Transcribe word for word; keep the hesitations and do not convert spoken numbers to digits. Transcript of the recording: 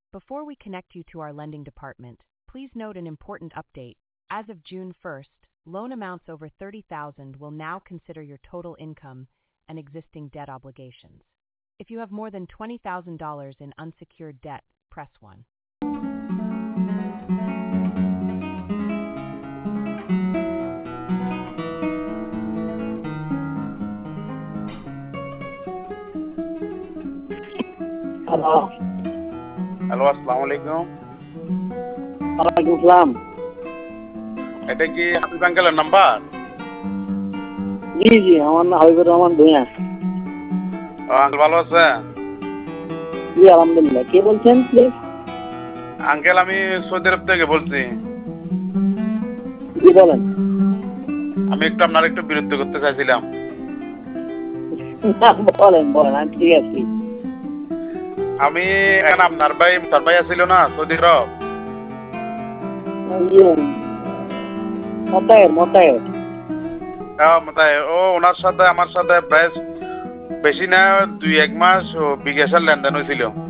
Before we connect you to our lending department, please note an important update. As of June first, loan amounts over thirty thousand dollars will now consider your total income and existing debt obligations. If you have more than twenty thousand dollars in unsecured debt, press one. Hello hello, আসসালামু আলাইকুম। ওয়ালাইকুম আসসালাম। এটা কি হাবিব আঙ্কেলের number? জি জি, আমার নাম Habibur Rahman Bhuiyan. Uncle ভালো আছেন? জি আলহামদুলিল্লাহ। কে বলছেন প্লিজ? আঙ্কেল আমি সৌদি আরব থেকে বলছি। জি বলেন। আমি একটু আপনার একটু বিরক্ত করতে চাইছিলাম। বলেন বলেন, আমি ঠিক আছি। আমি এখন আপনার ভাই তার ভাই ছিল না সৌদি আরব, মোতায়ের মোতায়ের তাই ও ওনার সাথে আমার সাথে প্রায় বেশি না দুই এক মাস বিকাশের লেনদেন হয়েছিল।